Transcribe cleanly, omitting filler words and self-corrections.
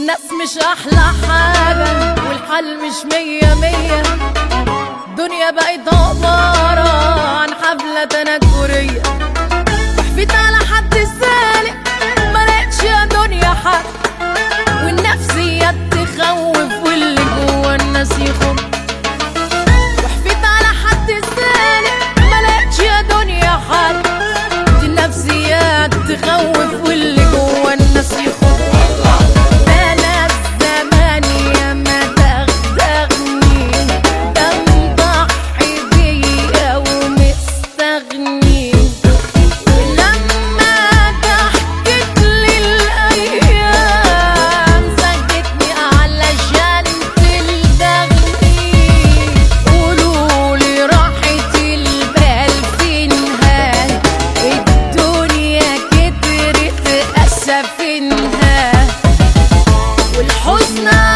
والناس مش احلى حاجة والحال مش مية مية. الدنيا بقت عبارة عن حفلة تنكرية، وحفيت على حد سالك ملقتش يا دنيا حد، والنفسيات تخوف واللي جوا الناس يخم. وحفيت على حد سالك ملقتش يا دنيا حد، النفسيات تخوف واللي جوا الناس يخم. والحزن